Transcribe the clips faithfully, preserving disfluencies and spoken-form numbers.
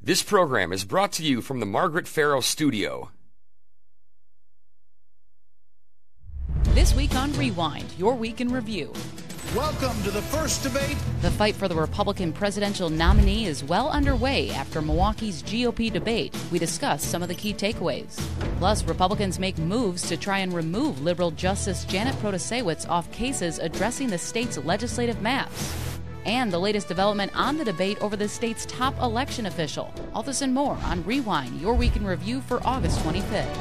This program is brought to you from the Margaret Farrow Studio. This week on Rewind, your week in review. Welcome to the first debate. The fight for the Republican presidential nominee is well underway after Milwaukee's G O P debate. We discuss some of the key takeaways. Plus, Republicans make moves to try and remove liberal Justice Janet Protasewicz off cases addressing the state's legislative maps. And the latest development on the debate over the state's top election official. All this and more on Rewind, your week in review for August twenty-fifth.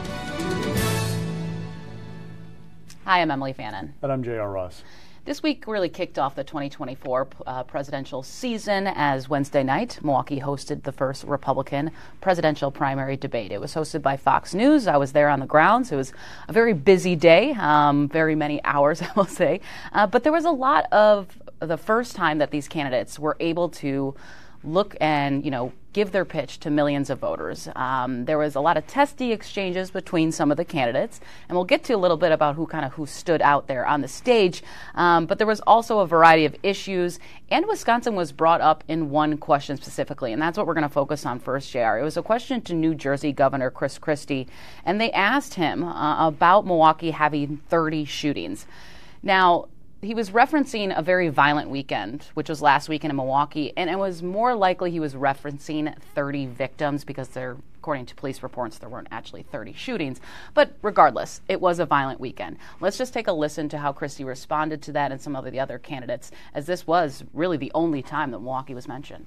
Hi, I'm Emily Fannin. And I'm J R. Ross. This week really kicked off the twenty twenty-four uh, presidential season as Wednesday night, Milwaukee hosted the first Republican presidential primary debate. It was hosted by Fox News. I was there on the grounds. It was a very busy day, um, very many hours, I will say. Uh, but there was a lot of the first time that these candidates were able to look and, you know, give their pitch to millions of voters. Um, there was a lot of testy exchanges between some of the candidates, and we'll get to a little bit about who kind of who stood out there on the stage. Um, but there was also a variety of issues, and Wisconsin was brought up in one question specifically, and that's what we're going to focus on first, J R. It was a question to New Jersey Governor Chris Christie, and they asked him uh, about Milwaukee having thirty shootings. Now, he was referencing a very violent weekend, which was last weekend in Milwaukee, and it was more likely he was referencing thirty victims because there, according to police reports, there weren't actually thirty shootings. But regardless, it was a violent weekend. Let's just take a listen to how Christie responded to that and some of the other candidates, as this was really the only time that Milwaukee was mentioned.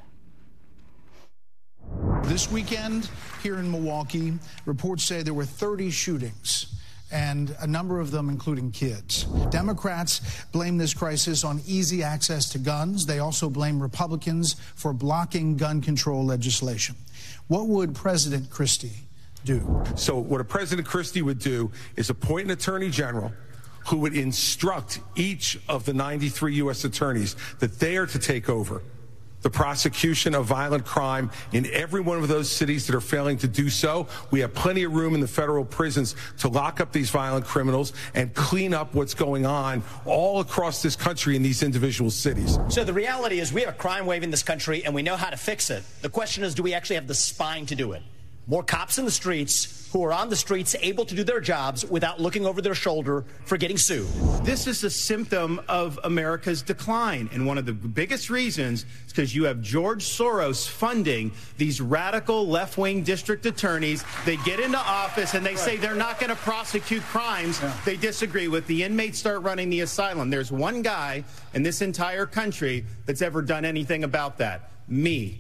This weekend here in Milwaukee, reports say there were thirty shootings, and a number of them including kids. Democrats blame this crisis on easy access to guns. They also blame Republicans for blocking gun control legislation. What would President Christie do? So what a President Christie would do is appoint an attorney general who would instruct each of the ninety-three U S attorneys that they are to take over the prosecution of violent crime in every one of those cities that are failing to do so. We have plenty of room in the federal prisons to lock up these violent criminals and clean up what's going on all across this country in these individual cities. So the reality is we have a crime wave in this country and we know how to fix it. The question is, do we actually have the spine to do it? More cops in the streets who are on the streets able to do their jobs without looking over their shoulder for getting sued. This is a symptom of America's decline. And one of the biggest reasons is because you have George Soros funding these radical left-wing district attorneys. They get into office and they say they're not going to prosecute crimes yeah. they disagree with. The inmates start running the asylum. There's one guy in this entire country that's ever done anything about that. Me.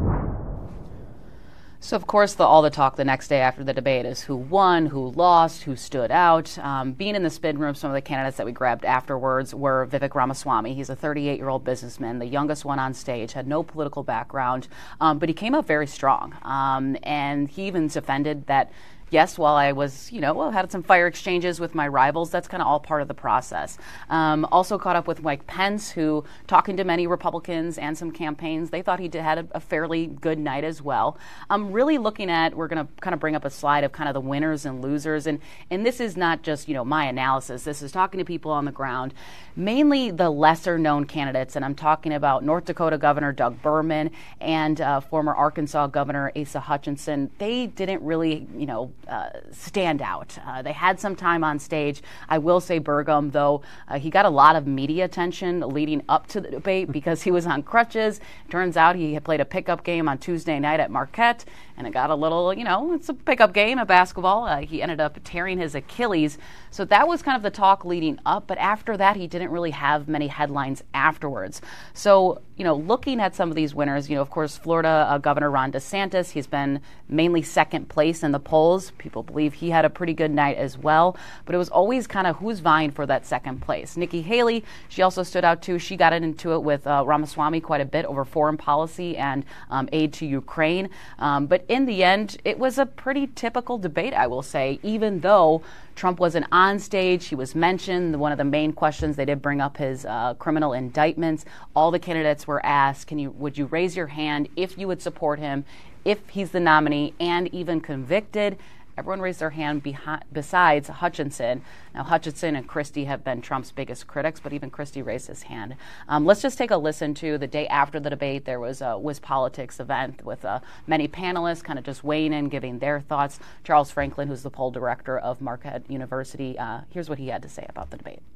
So, of course, the, all the talk the next day after the debate is who won, who lost, who stood out. Um, being in the spin room, some of the candidates that we grabbed afterwards were Vivek Ramaswamy. He's a thirty-eight-year-old businessman, the youngest one on stage, had no political background, um, but he came up very strong. Um, and he even defended that, yes, while I was, you know, well, had some fire exchanges with my rivals, that's kind of all part of the process. Um, also caught up with Mike Pence, who, talking to many Republicans and some campaigns, they thought he did, had a, a fairly good night as well. I'm really looking at, we're going to kind of bring up a slide of kind of the winners and losers. And, and this is not just, you know, my analysis. This is talking to people on the ground, mainly the lesser known candidates. And I'm talking about North Dakota Governor Doug Burgum and uh, former Arkansas Governor Asa Hutchinson. They didn't really, you know, Uh, stand out. Uh, they had some time on stage. I will say Burgum, though, uh, he got a lot of media attention leading up to the debate because he was on crutches. Turns out he had played a pickup game on Tuesday night at Marquette, and it got a little, you know, it's a pickup game of basketball. Uh, he ended up tearing his Achilles. So that was kind of the talk leading up, but after that, he didn't really have many headlines afterwards. So, you know, looking at some of these winners, you know, of course, Florida uh, Governor Ron DeSantis, he's been mainly second place in the polls. People believe he had a pretty good night as well, but it was always kind of who's vying for that second place. Nikki Haley, she also stood out too. She got into it with uh, Ramaswamy quite a bit over foreign policy and um, aid to Ukraine. Um, but in the end, it was a pretty typical debate, I will say, even though Trump wasn't on stage. He was mentioned. One of the main questions, they did bring up his uh, criminal indictments. All the candidates were asked, can you, would you raise your hand if you would support him, if he's the nominee and even convicted? everyone raised their hand behind, besides Hutchinson. Now, Hutchinson and Christie have been Trump's biggest critics, but even Christie raised his hand. Um, let's just take a listen to the day after the debate. There was a WisPolitics event with uh, many panelists kind of just weighing in, giving their thoughts. Charles Franklin, who's the poll director of Marquette University, uh, here's what he had to say about the debate.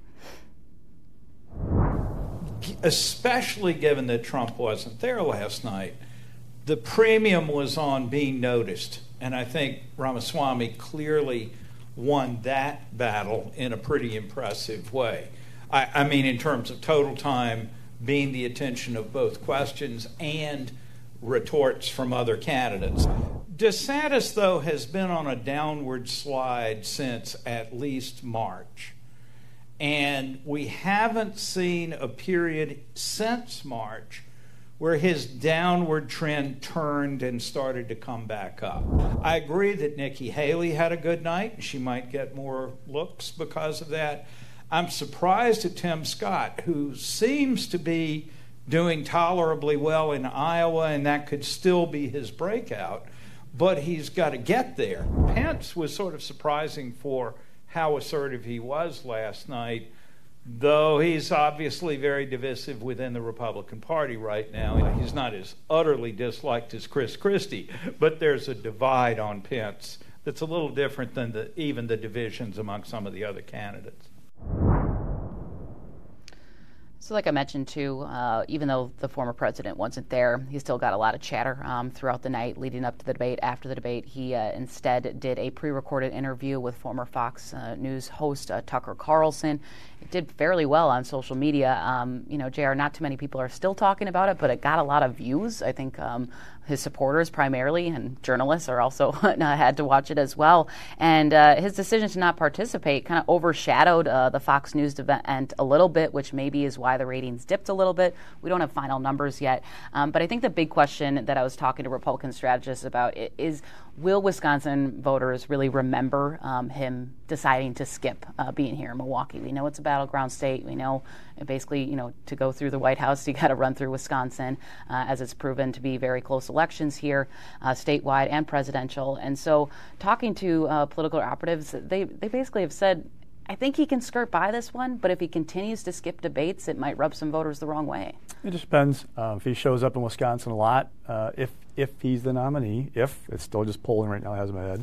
Especially given that Trump wasn't there last night, the premium was on being noticed. And I think Ramaswamy clearly won that battle in a pretty impressive way. I, I mean, in terms of total time, being the attention of both questions and retorts from other candidates. DeSantis, though, has been on a downward slide since at least March. And we haven't seen a period since March where his downward trend turned and started to come back up. I agree that Nikki Haley had a good night, and she might get more looks because of that. I'm surprised at Tim Scott, who seems to be doing tolerably well in Iowa, and that could still be his breakout, but he's got to get there. Pence was sort of surprising for how assertive he was last night, though he's obviously very divisive within the Republican Party right now. He's not as utterly disliked as Chris Christie, but there's a divide on Pence that's a little different than the, even the divisions among some of the other candidates. So like I mentioned, too, uh, even though the former president wasn't there, he still got a lot of chatter um, throughout the night leading up to the debate. After the debate, he uh, instead did a pre-recorded interview with former Fox uh, News host uh, Tucker Carlson. It did fairly well on social media. Um, you know, J R, not too many people are still talking about it, but it got a lot of views. I think um, his supporters primarily, and journalists are also had to watch it as well. And uh, his decision to not participate kind of overshadowed uh, the Fox News event a little bit, which maybe is why the ratings dipped a little bit. We don't have final numbers yet. Um, but I think the big question that I was talking to Republican strategists about is, will Wisconsin voters really remember um, him deciding to skip uh, being here in Milwaukee? We know it's a battleground state. We know basically, you know, to go through the White House, you got to run through Wisconsin, uh, as it's proven to be very close elections here, uh, statewide and presidential. And so talking to uh, political operatives, they, they basically have said, I think he can skirt by this one, but if he continues to skip debates, it might rub some voters the wrong way. It just depends. Uh, if he shows up in Wisconsin a lot, uh, if if he's the nominee, if it's still just polling right now, has in my head.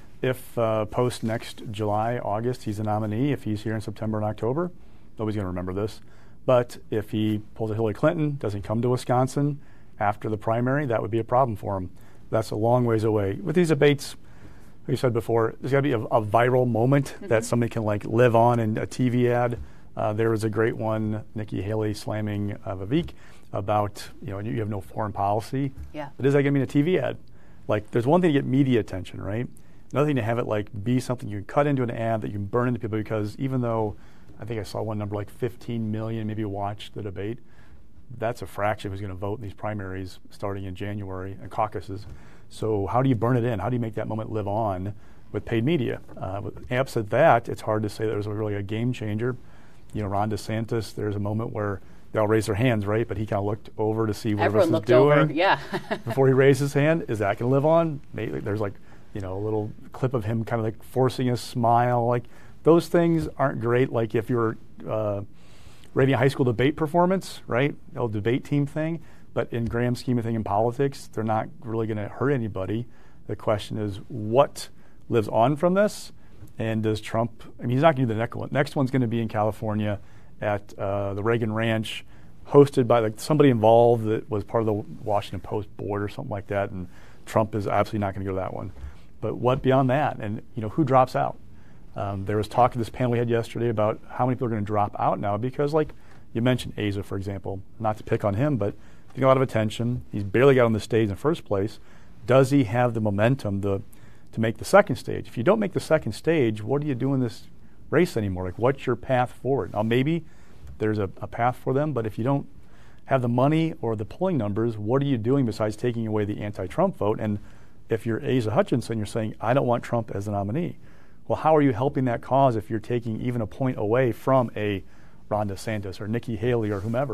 If uh, post next July, August, he's the nominee. If he's here in September and October, nobody's going to remember this. But if he pulls a Hillary Clinton, doesn't come to Wisconsin after the primary, that would be a problem for him. That's a long ways away. With these debates, like you said before, there's got to be a, a viral moment mm-hmm. that somebody can like live on in a T V ad. Uh, there was a great one, Nikki Haley slamming uh, Vivek about, you know, you have no foreign policy. Yeah. But is that going to be in a T V ad? Like, there's one thing to get media attention, right? Another thing to have it like be something you can cut into an ad that you can burn into people, because even though I think I saw one number like fifteen million maybe watched the debate, that's a fraction who's going to vote in these primaries starting in January and caucuses. So how do you burn it in? How do you make that moment live on with paid media? Uh, absent that, it's hard to say there's really a game changer. You know, Ron DeSantis, there's a moment where they all raise their hands, right? But he kind of looked over to see what everyone everyone was looked doing. Over. Yeah. Before he raised his hand. Is that going to live on? Maybe there's like, you know, a little clip of him kind of like forcing a smile. Like, those things aren't great. Like if you're uh, rating a high school debate performance, right? The old debate team thing. But in grand scheme of thing in politics, they're not really going to hurt anybody. The question is, what lives on from this? And does Trump, I mean, he's not going to do the next one. Next one's going to be in California at uh, the Reagan Ranch, hosted by like somebody involved that was part of the Washington Post board or something like that. And Trump is absolutely not going to go to that one. But what beyond that? And, you know, who drops out? Um, there was talk in this panel we had yesterday about how many people are going to drop out now because, like, you mentioned Asa, for example. Not to pick on him, but he's getting a lot of attention. He's barely got on the stage in the first place. Does he have the momentum to, to make the second stage? If you don't make the second stage, what do you do in this race anymore? Like, what's your path forward? Now, maybe there's a, a path for them, but if you don't have the money or the polling numbers, what are you doing besides taking away the anti-Trump vote? And if you're Asa Hutchinson, you're saying, I don't want Trump as the nominee. Well, how are you helping that cause if you're taking even a point away from a Ron DeSantis or Nikki Haley or whomever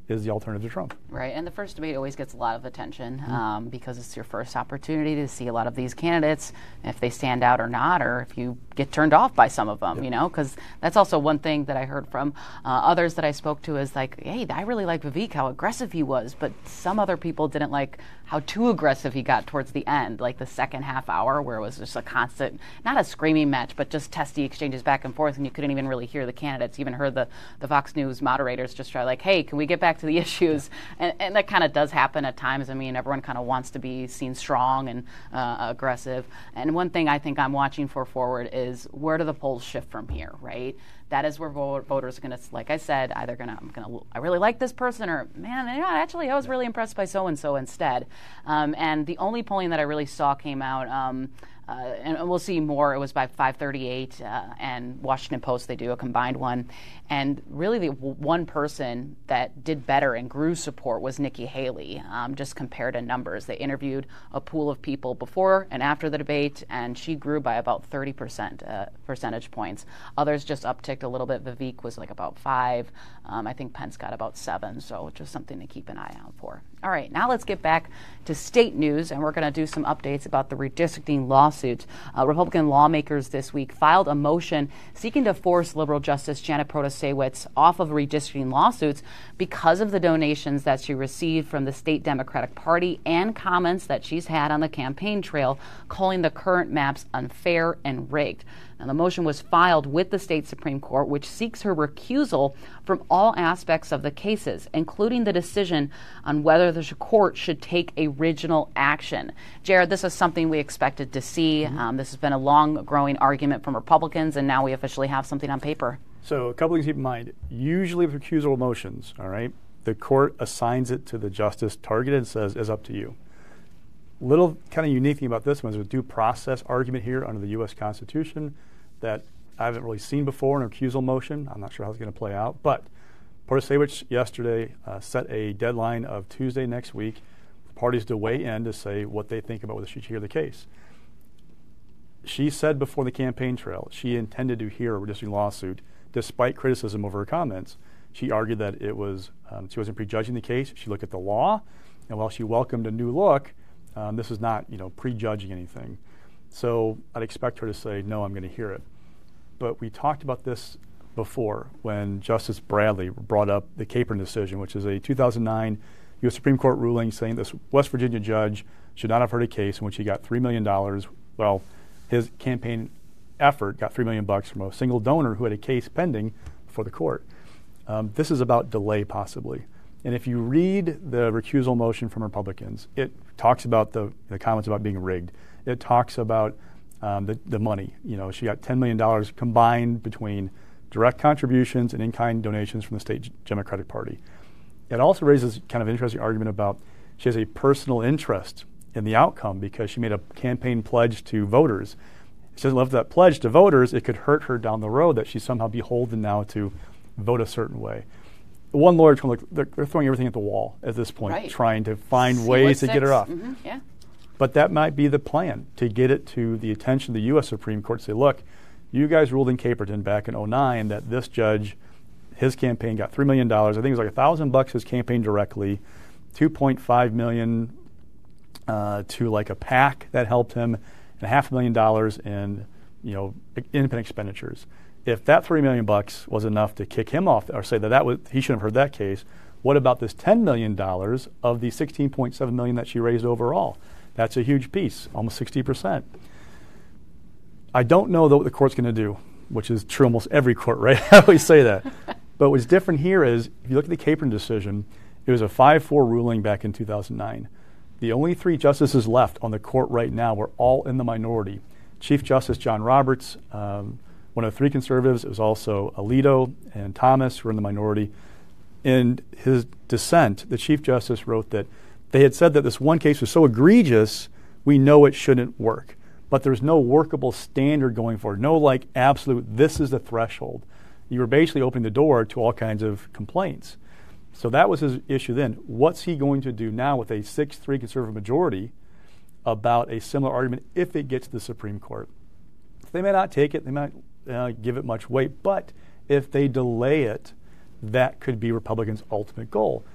is the alternative to Trump. Right, and the first debate always gets a lot of attention um, because it's your first opportunity to see a lot of these candidates, if they stand out or not, or if you get turned off by some of them, yep. you know, because that's also one thing that I heard from uh, others that I spoke to is like, hey, I really like Vivek, how aggressive he was, but some other people didn't like how too aggressive he got towards the end, like the second half hour where it was just a constant, not a screaming match, but just testy exchanges back and forth, and you couldn't even really hear the candidates. You even heard the, the Fox News moderators just try like, hey, can we get back to the issues? And, and that kind of does happen at times. I mean, everyone kind of wants to be seen strong and uh, aggressive. And one thing I think I'm watching for forward is where do the polls shift from here, right? That is where voters are going to, like I said, either going to, I'm going to, I really like this person, or man, you know, actually, I was really impressed by so and so instead. Um, and the only polling that I really saw came out. Um, Uh, and we'll see more. It was by five thirty-eight, uh, and Washington Post, they do a combined one. And really the w- one person that did better and grew support was Nikki Haley, um, just compared to numbers. They interviewed a pool of people before and after the debate, and she grew by about thirty percent uh, percentage points. Others just upticked a little bit. Vivek was like about five. Um, I think Pence got about seven, so just something to keep an eye out for. All right, now let's get back to state news, and we're going to do some updates about the redistricting lawsuits. Uh, Republican lawmakers this week filed a motion seeking to force liberal Justice Janet Protasiewicz off of redistricting lawsuits because of the donations that she received from the state Democratic Party and comments that she's had on the campaign trail calling the current maps unfair and rigged. Now, the motion was filed with the state Supreme Court, which seeks her recusal from all aspects of the cases, including the decision on whether the court should take original action. Jared, this is something we expected to see. Mm-hmm. Um, this has been a long-growing argument from Republicans, and now we officially have something on paper. So a couple things to keep in mind. Usually with recusal motions, all right, the court assigns it to the justice targeted and says, it's up to you. Little kind of unique thing about this one is a due process argument here under the U S Constitution that I haven't really seen before in a recusal motion. I'm not sure how it's going to play out. But Protasiewicz yesterday uh, set a deadline of Tuesday next week for parties to weigh in to say what they think about whether she should hear the case. She said before the campaign trail she intended to hear a redistricting lawsuit despite criticism of her comments. She argued that it was um, she wasn't prejudging the case. She looked at the law, and while she welcomed a new look, um, this is not you know prejudging anything. So I'd expect her to say, no, I'm going to hear it. But we talked about this before when Justice Bradley brought up the Capron decision, which is a two thousand nine U S Supreme Court ruling saying this West Virginia judge should not have heard a case in which he got three million dollars. Well, his campaign effort got three million dollars bucks from a single donor who had a case pending before the court. Um, this is about delay, possibly. And if you read the recusal motion from Republicans, it talks about the, the comments about being rigged. It talks about um, the, the money. You know, she got ten million dollars combined between direct contributions and in-kind donations from the state Democratic Party. It also raises kind of an interesting argument about she has a personal interest in the outcome because she made a campaign pledge to voters. She doesn't live that pledge to voters. It could hurt her down the road that she's somehow beholden now to vote a certain way. One lawyer's going to look, they're, they're throwing everything at the wall at this point, right. trying to find See ways to sticks. get her off. Mm-hmm. Yeah. But that might be the plan, to get it to the attention of the U S Supreme Court, say, look, you guys ruled in Caperton back in oh nine that this judge, his campaign got three million dollars. I think it was like one thousand bucks his campaign directly, two point five million dollars uh, to like a PAC that helped him, and half a million dollars in you know independent expenditures. If that three million bucks was enough to kick him off or say that, that was, he shouldn't have heard that case, what about this ten million dollars of the sixteen point seven million dollars that she raised overall? That's a huge piece, almost sixty percent. I don't know though what the court's going to do, which is true almost every court, right? I always say that. But what's different here is, if you look at the Capron decision, it was a five four ruling back in two thousand nine. The only three justices left on the court right now were all in the minority. Chief Justice John Roberts, um, one of the three conservatives, it was also Alito and Thomas who were in the minority. In his dissent, the Chief Justice wrote that they had said that this one case was so egregious, we know it shouldn't work. But there's no workable standard going forward, no like absolute, this is the threshold. You were basically opening the door to all kinds of complaints. So that was his issue then. What's he going to do now with a six three conservative majority about a similar argument if it gets to the Supreme Court? They may not take it, they might uh, give it much weight, but if they delay it, that could be Republicans' ultimate goal.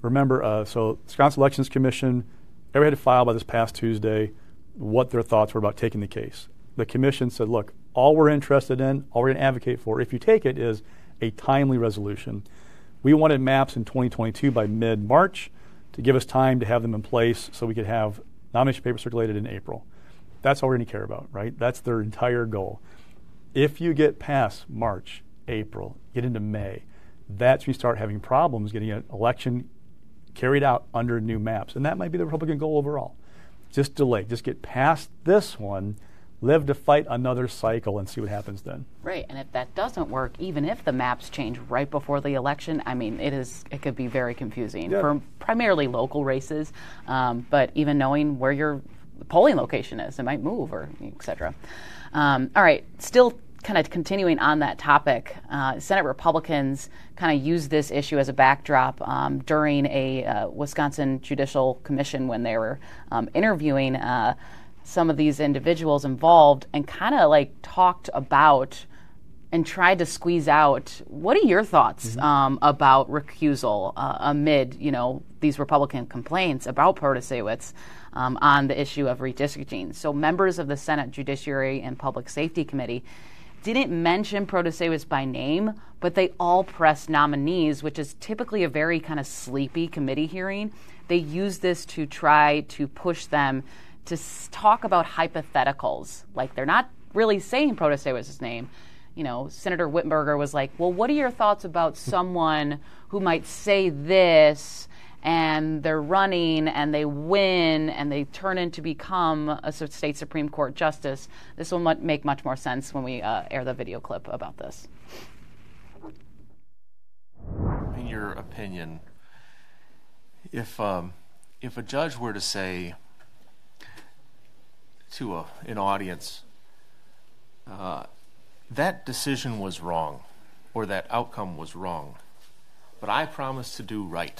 remember, uh, so Wisconsin Elections Commission, everybody had to file by this past Tuesday what their thoughts were about taking the case. The commission said, look, all we're interested in, all we're going to advocate for, if you take it, is a timely resolution. We wanted maps in twenty twenty-two by mid-March to give us time to have them in place so we could have nomination paper circulated in April. That's all we're going to care about, right? That's their entire goal. If you get past March, April, get into May, that's when you start having problems getting an election carried out under new maps. And that might be the Republican goal overall. Just delay. Just get past this one, live to fight another cycle, and see what happens then. Right, and if that doesn't work, even if the maps change right before the election, I mean, it is it could be very confusing yeah. for primarily local races. Um, but even knowing where your polling location is, it might move, or et cetera. Um, all right, still kind of continuing on that topic, uh, Senate Republicans kind of used this issue as a backdrop um, during a uh, Wisconsin Judicial Commission when they were um, interviewing uh, some of these individuals involved, and kind of like talked about and tried to squeeze out, what are your thoughts mm-hmm. um, about recusal uh, amid, you know, these Republican complaints about Protasiewicz um, on the issue of redistricting? So members of the Senate Judiciary and Public Safety Committee didn't mention Protasiewicz by name, but they all pressed nominees, which is typically a very kind of sleepy committee hearing. They use this to try to push them to s- talk about hypotheticals. Like, they're not really saying Protasiewicz's name. You know, Senator Wittenberger was like, well, what are your thoughts about someone who might say this and they're running and they win and they turn in to become a state Supreme Court justice? This will mu- make much more sense when we uh, air the video clip about this. In your opinion, if um, if a judge were to say to a, an audience, uh, that decision was wrong, or that outcome was wrong, but I promise to do right,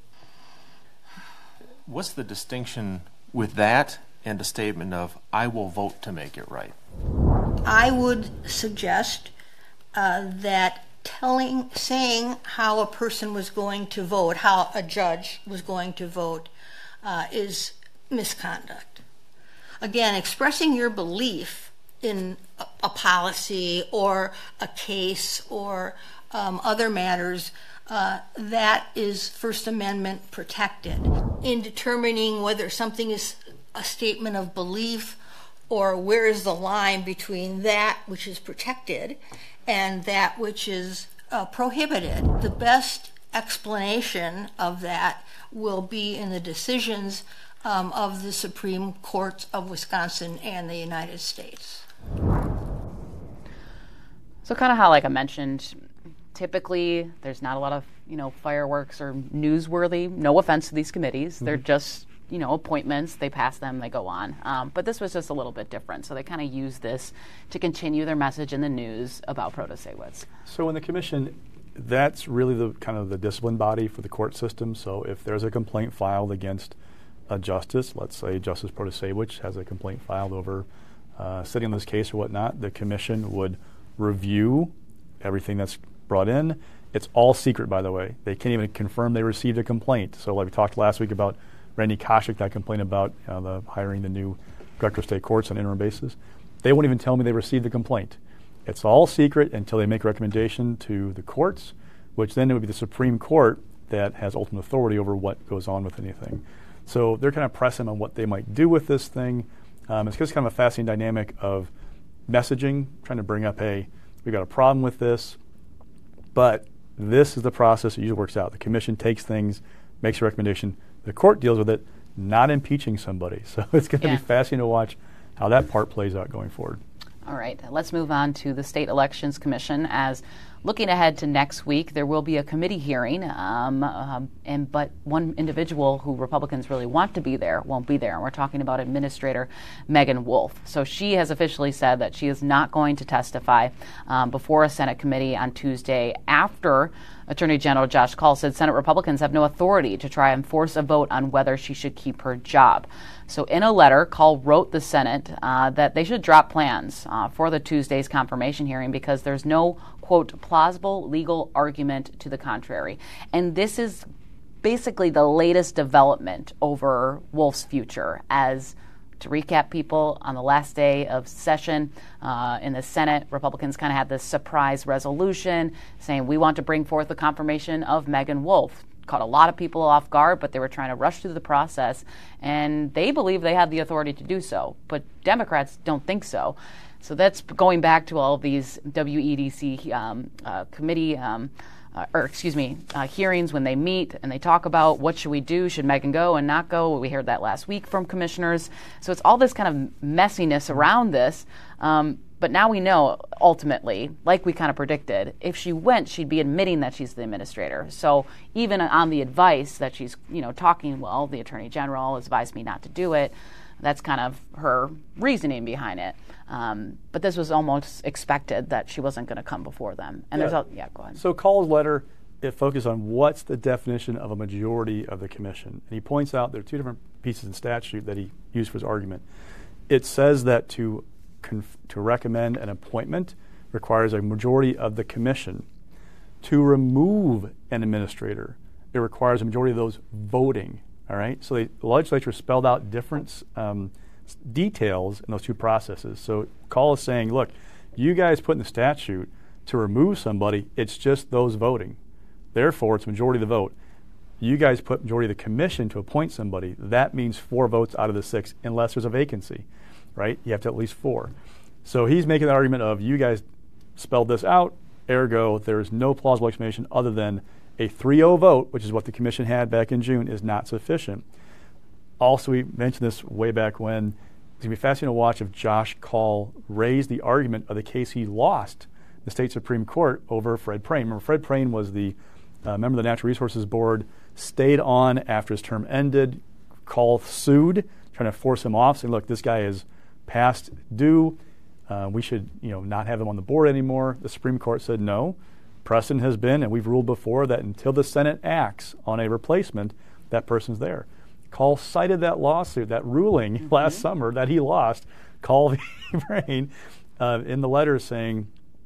what's the distinction with that and a statement of, I will vote to make it right? I would suggest uh, that telling, saying how a person was going to vote, how a judge was going to vote, uh, is misconduct. Again, expressing your belief in a, a policy or a case or um, other matters, uh, that is First Amendment protected. In determining whether something is a statement of belief or where is the line between that which is protected and that which is uh, prohibited, the best explanation of that will be in the decisions Um, of the Supreme Court of Wisconsin and the United States. So kind of how, like I mentioned, typically there's not a lot of, you know, fireworks or newsworthy, no offense to these committees. Mm-hmm. They're just, you know, appointments. They pass them, they go on. Um, but this was just a little bit different. So they kind of used this to continue their message in the news about Protasiewicz. So in the commission, that's really the kind of the discipline body for the court system. So if there's a complaint filed against a justice, let's say Justice Protasiewicz has a complaint filed over uh, sitting on this case or whatnot, the commission would review everything that's brought in. It's all secret, by the way. They can't even confirm they received a complaint. So like we talked last week about Randy Koschek, that complaint about you know, the hiring the new director of state courts on an interim basis. They won't even tell me they received the complaint. It's all secret until they make a recommendation to the courts, which then it would be the Supreme Court that has ultimate authority over what goes on with anything. So they're kind of pressing on what they might do with this thing. Um, it's just kind of a fascinating dynamic of messaging, trying to bring up, hey, we've got a problem with this, but this is the process that usually works out. The commission takes things, makes a recommendation. The court deals with it, not impeaching somebody. So it's going to yeah. be fascinating to watch how that part plays out going forward. All right, let's move on to the State Elections Commission. As looking ahead to next week, there will be a committee hearing, um, um, and but one individual who Republicans really want to be there won't be there. And we're talking about Administrator Megan Wolf. So she has officially said that she is not going to testify um, before a Senate committee on Tuesday after Attorney General Josh Kaul said Senate Republicans have no authority to try and force a vote on whether she should keep her job. So in a letter, Kaul wrote the Senate uh, that they should drop plans uh, for the Tuesday's confirmation hearing because there's no, quote, plausible legal argument to the contrary. And this is basically the latest development over Wolf's future. As to recap, people, on the last day of session uh, in the Senate, Republicans kind of had this surprise resolution saying we want to bring forth the confirmation of Megan Wolf. Caught a lot of people off guard, but they were trying to rush through the process, and they believe they had the authority to do so, but Democrats don't think so. So that's going back to all of these W E D C um, uh, committee, um, uh, or excuse me, uh, hearings when they meet and they talk about what should we do, should Megan go and not go. We heard that last week from commissioners. So it's all this kind of messiness around this. Um, But now we know, ultimately, like we kind of predicted, if she went, she'd be admitting that she's the administrator. So even on the advice that she's, you know, talking, well, the Attorney General has advised me not to do it, that's kind of her reasoning behind it. Um, but this was almost expected that she wasn't going to come before them. And yeah. there's a, yeah, go ahead. So Call's letter, it focused on what's the definition of a majority of the commission. And he points out there are two different pieces in statute that he used for his argument. It says that to Conf- to recommend an appointment requires a majority of the commission. To remove an administrator, it requires a majority of those voting. All right. So the legislature spelled out different um, s- details in those two processes. So Call is saying, look, you guys put in the statute to remove somebody, it's just those voting. Therefore, it's majority of the vote. You guys put majority of the commission to appoint somebody. That means four votes out of the six, unless there's a vacancy. Right? You have to at least four. So he's making the argument of you guys spelled this out, ergo there's no plausible explanation other than a three oh vote, which is what the commission had back in June, is not sufficient. Also, we mentioned this way back when. It's going to be fascinating to watch if Josh Call raised the argument of the case he lost in the state Supreme Court over Fred Prehn. Remember, Fred Prehn was the uh, member of the Natural Resources Board, stayed on after his term ended. Call sued, trying to force him off, saying, look, this guy is past due. Uh, we should, you know, not have him on the board anymore. The Supreme Court said no. Precedent has been, and we've ruled before, that until the Senate acts on a replacement, that person's there. Call cited that lawsuit, that ruling mm-hmm. last summer that he lost. Call v. Prehn uh, in the letter saying,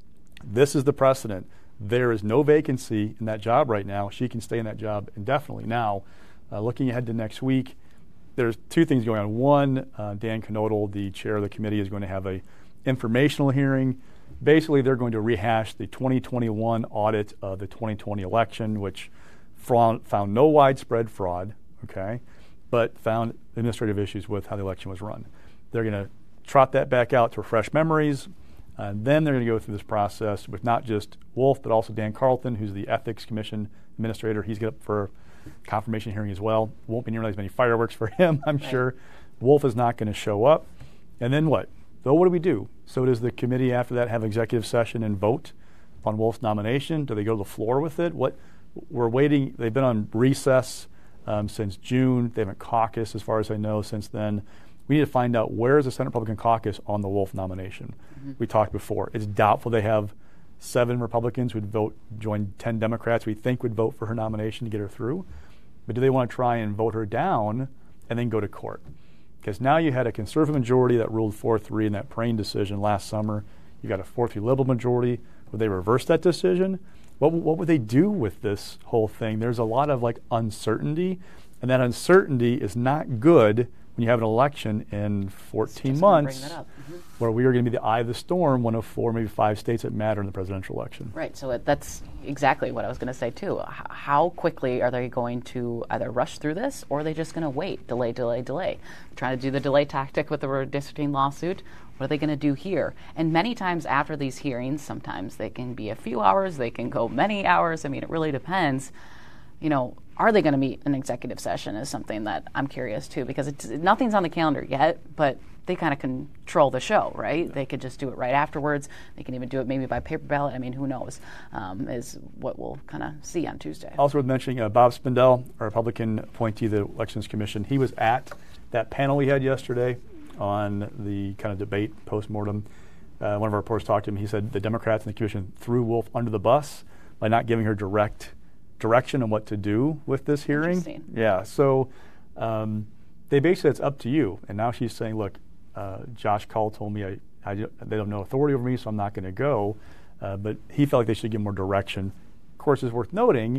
this is the precedent. There is no vacancy in that job right now. She can stay in that job indefinitely. Now, uh, looking ahead to next week, there's two things going on. One, uh, Dan Knodel, the chair of the committee, is going to have a informational hearing. Basically, they're going to rehash the twenty twenty-one audit of the twenty twenty election, which found, found no widespread fraud, okay, but found administrative issues with how the election was run. They're going to trot that back out to refresh memories, and then they're going to go through this process with not just Wolf, but also Dan Carlton, who's the Ethics Commission administrator. He's got up for confirmation hearing as well. Won't be nearly as many fireworks for him, I'm right. sure. Wolf is not going to show up. And then what? So what do we do? So does the committee after that have executive session and vote on Wolf's nomination? Do they go to the floor with it? What? We're waiting. They've been on recess um, since June. They haven't caucused, as far as I know, since then. We need to find out where is the Senate Republican caucus on the Wolf nomination. Mm-hmm. We talked before. It's doubtful they have seven Republicans who would vote, join ten Democrats we think would vote for her nomination to get her through. But do they want to try and vote her down and then go to court? Because now you had a conservative majority that ruled four three in that Prehn decision last summer. You got a four three liberal majority. Would they reverse that decision? What, what would they do with this whole thing? There's a lot of like uncertainty, and that uncertainty is not good when you have an election in fourteen months mm-hmm. where we are going to be the eye of the storm, one of four, maybe five states that matter in the presidential election. Right. So it, that's exactly what I was going to say, too. H- how quickly are they going to either rush through this, or are they just going to wait, delay, delay, delay? Trying to do the delay tactic with the redistricting lawsuit. What are they going to do here? And many times after these hearings, sometimes they can be a few hours, they can go many hours. I mean, it really depends. You know, are they going to meet an executive session is something that I'm curious too, because it's, nothing's on the calendar yet, but they kind of control the show, right? They could just do it right afterwards. They can even do it maybe by paper ballot. I mean, who knows, um, is what we'll kind of see on Tuesday. Also worth mentioning uh, Bob Spindell, a Republican appointee to the Elections Commission. He was at that panel we had yesterday on the kind of debate postmortem. Uh, one of our reporters talked to him. He said the Democrats in the commission threw Wolf under the bus by not giving her direct direction on what to do with this hearing. Yeah, so um, they basically, it's up to you. And now she's saying, look, uh, Josh Call told me I, I, they have no authority over me, so I'm not going to go. Uh, but he felt like they should give more direction. Of course, it's worth noting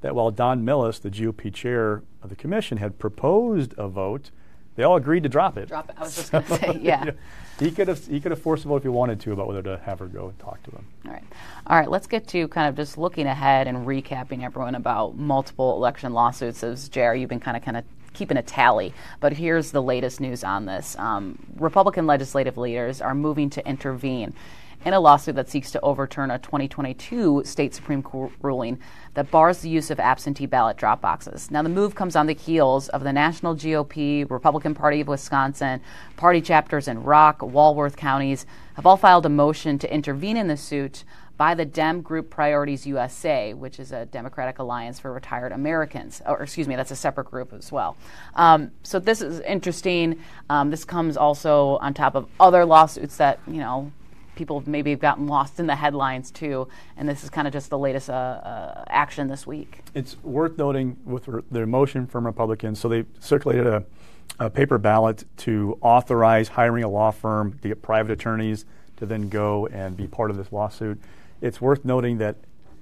that while Don Millis, the G O P chair of the commission, had proposed a vote, they all agreed to drop it. Drop it. I was just going to say, yeah. He could have he could have forced a vote if he wanted to about whether to have her go and talk to him. All right. All right, let's get to kind of just looking ahead and recapping everyone about multiple election lawsuits. As J R, you've been kind of kind of keeping a tally. But here's the latest news on this. Um, Republican legislative leaders are moving to intervene in a lawsuit that seeks to overturn a twenty twenty-two state Supreme Court ruling that bars the use of absentee ballot drop boxes. Now, the move comes on the heels of the National G O P, Republican Party of Wisconsin, party chapters in Rock, Walworth counties have all filed a motion to intervene in the suit by the Dem group Priorities U S A, which is a Democratic Alliance for Retired Americans. Or, excuse me, that's a separate group as well. Um, so this is interesting. Um, this comes also on top of other lawsuits that, you know, people maybe have gotten lost in the headlines too, and this is kind of just the latest uh, uh, action this week. It's worth noting with re- the motion from Republicans, so they circulated a, a paper ballot to authorize hiring a law firm to get private attorneys to then go and be part of this lawsuit. It's worth noting that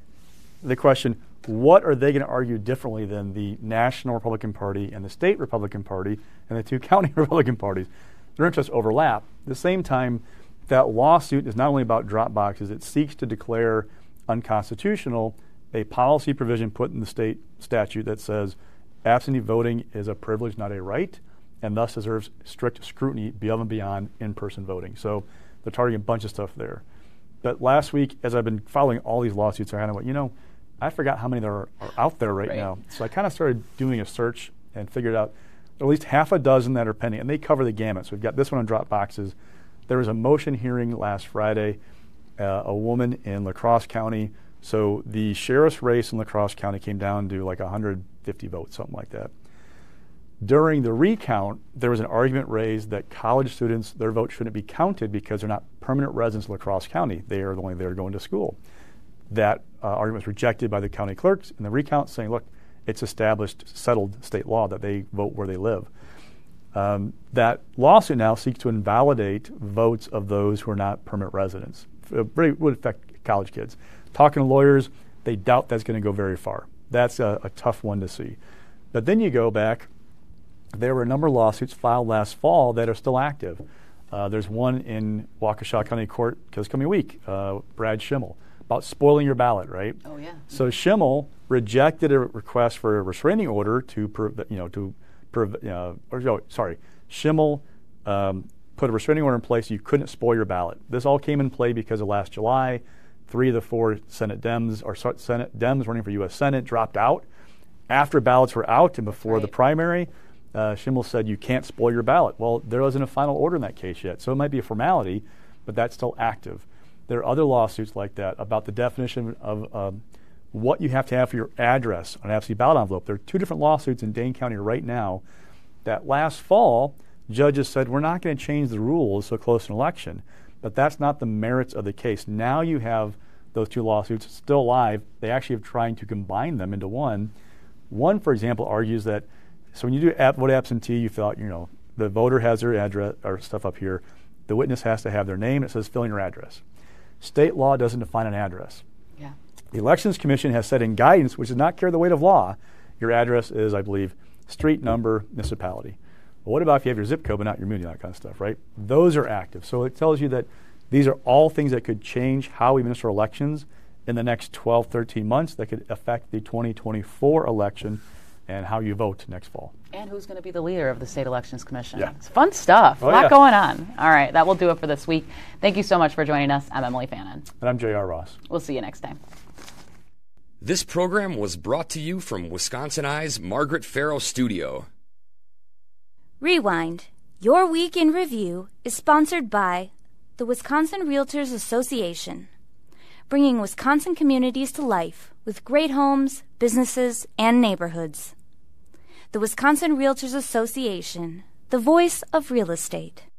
the question, what are they going to argue differently than the National Republican Party and the State Republican Party and the two county Republican parties? Their interests overlap. At the same time, that lawsuit is not only about drop boxes, it seeks to declare unconstitutional a policy provision put in the state statute that says absentee voting is a privilege, not a right, and thus deserves strict scrutiny above and beyond in-person voting. So they're targeting a bunch of stuff there. But last week, as I've been following all these lawsuits, I kind of went, you know, I forgot how many there are, are out there right, right now. So I kind of started doing a search and figured out at least half a dozen that are pending, and they cover the gamut. So we've got this one on drop boxes. There was a motion hearing last Friday, uh, a woman in La Crosse County. So the sheriff's race in La Crosse County came down to like one hundred fifty votes, something like that. During the recount, there was an argument raised that college students, their vote shouldn't be counted because they're not permanent residents of La Crosse County. They are only there going to school. That uh, argument was rejected by the county clerks in the recount, saying, look, it's established, settled state law that they vote where they live. Um, that lawsuit now seeks to invalidate votes of those who are not permanent residents. It really would affect college kids. Talking to lawyers, they doubt that's going to go very far. That's a, a tough one to see. But then you go back, there were a number of lawsuits filed last fall that are still active. Uh, there's one in Waukesha County Court this coming week, uh, Brad Schimmel, about spoiling your ballot, right? Oh, yeah. So Schimmel rejected a request for a restraining order to, you know, to Uh, or, oh, sorry, Schimmel um, put a restraining order in place. You couldn't spoil your ballot. This all came in play because of last July. Three of the four Senate Dems or Senate Dems running for U S Senate dropped out after ballots were out and before right. the primary. Uh, Schimmel said you can't spoil your ballot. Well, there wasn't a final order in that case yet, so it might be a formality, but that's still active. There are other lawsuits like that about the definition of um, what you have to have for your address on an absentee ballot envelope. There are two different lawsuits in Dane County right now that last fall, judges said, we're not going to change the rules so close to an election. But that's not the merits of the case. Now you have those two lawsuits still live. They actually are trying to combine them into one. One, for example, argues that, so when you do ab- vote absentee, you fill out, you know, the voter has their address or stuff up here. The witness has to have their name. It says fill in your address. State law doesn't define an address. Yeah. The Elections Commission has said in guidance, which does not carry the weight of law, your address is, I believe, street, number, municipality. Well, what about if you have your zip code but not your community, that kind of stuff, right? Those are active. So it tells you that these are all things that could change how we administer elections in the next twelve, thirteen months that could affect the twenty twenty-four election and how you vote next fall. And who's going to be the leader of the State Elections Commission. Yeah. It's fun stuff. Oh, a lot yeah. going on. All right, that will do it for this week. Thank you so much for joining us. I'm Emily Fannin. And I'm J R. Ross. We'll see you next time. This program was brought to you from Wisconsin Eye's Margaret Farrow Studio. Rewind, Your Week in Review, is sponsored by the Wisconsin Realtors Association, bringing Wisconsin communities to life with great homes, businesses, and neighborhoods. The Wisconsin Realtors Association, the voice of real estate.